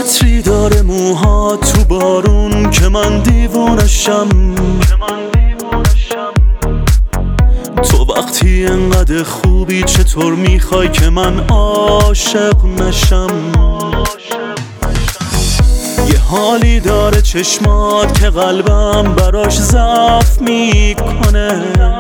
عطری داره موها تو بارون که من دیوونشم. تو وقتی انقدر خوبی چطور میخوای که من عاشق نشم؟ یه حالی داره چشمات که قلبم براش ضعف میکنه.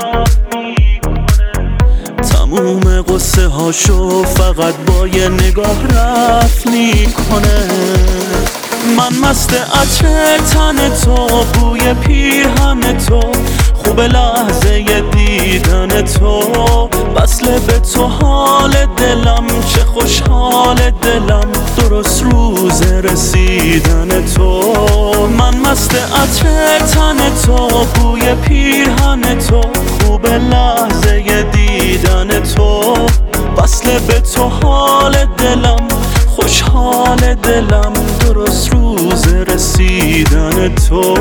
تموم قصه هاشو فقط با یه نگاه رفت میکنه. من مست عطر تن تو، بوی پیرهن تو، خوب لحظه دیدن تو، وصله به تو حال دلم، چه خوشحال دلم درست روز رسیدن تو. من مست عطر تن تو، بوی پیرهن تو، خوب لحظه دیدن تو، وصله به تو حال دلم، خوشحال دلم درست روز رسیدن تو.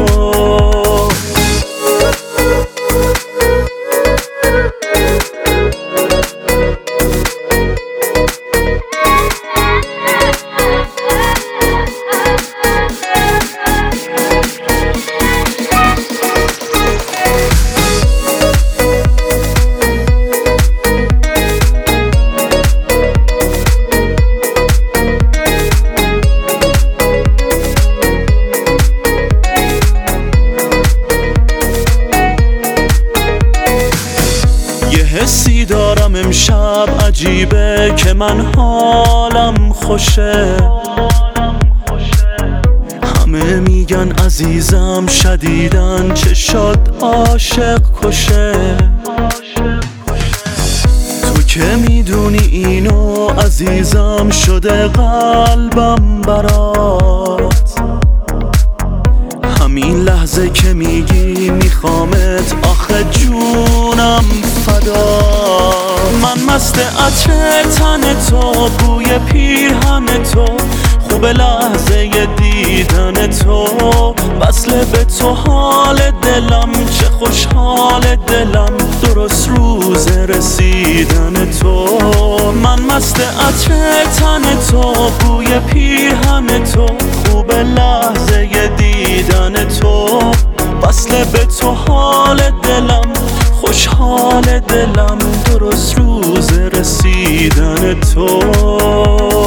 حسی دارم امشب عجیبه که من حالم خوشه. همه میگن عزیزم شدیدن چشات عاشق کشه. تو که میدونی اینو عزیزم شده قلبم برات. همین لحظه که میگی میخوامت آخه جونم فدا. من مست عطر تن تو، بوی پیرهن تو، خوب لحظه دیدن تو، وصله به تو حال دلم، چه خوشحال دلم درست روز رسیدن تو. من مست عطر تن تو، بوی پیرهن تو، خوب لحظه دیدن تو، وصله به تو حال دلم، خوشحال دلم درست روز رسیدن تو.